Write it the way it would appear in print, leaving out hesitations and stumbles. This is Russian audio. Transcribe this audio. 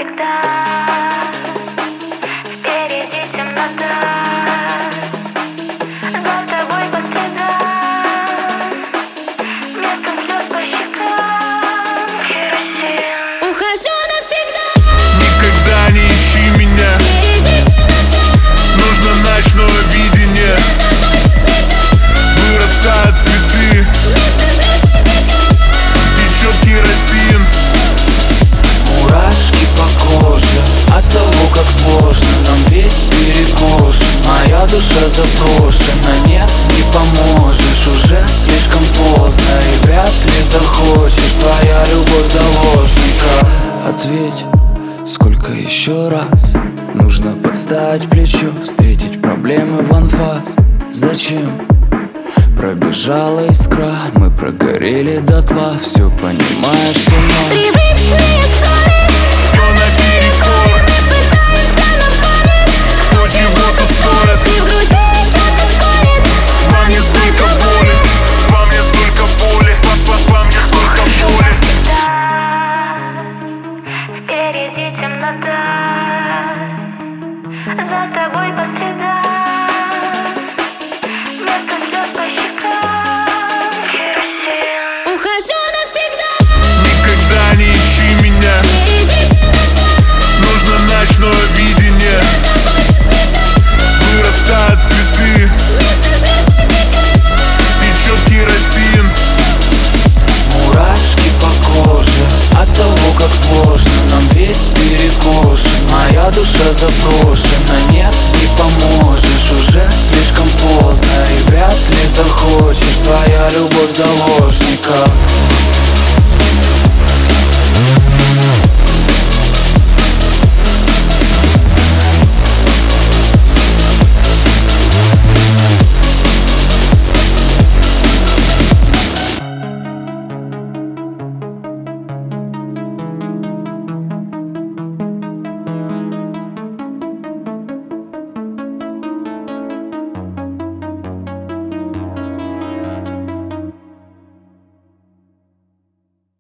навсегда. Впереди темнота, за тобой по следам, вместо слез по щекам керосин. Ухожу навсегда. Никогда не ищи меня, Впереди темнота, нужно ночное видение. Вырастают цветы, вместо слез по щекам. течет керосин. Мурашки по коже от того, как сложно нам весь перекошен. Моя душа запрошена, нет, не поможешь. Уже слишком поздно и вряд ли захочешь. Твоя любовь заложника. Ответь, сколько еще раз нужно подставить плечо, встретить проблемы в анфас? Зачем? Пробежала искра, мы прогорели дотла. Все понимаешь, все равно. Привычные ссоры, Все наперекор, пытаемся напомнить, кто чего-то стоит. и в груди все колет. Во мне столько боли, во мне столько боли, во мне столько боли. Впереди темнота, за тобой по следам, вместо слез по щекам керосин. Ухожу навсегда. Никогда не ищи меня, Впереди темнота, нужно ночное видение. Вырастают цветы, вместо слез по щекам. течет керосин. Мурашки по коже от того, как сложно нам весь перекошен. Моя душа запрошена, нет, не поможешь. Уже слишком поздно и вряд ли захочешь. Твоя любовь заложника.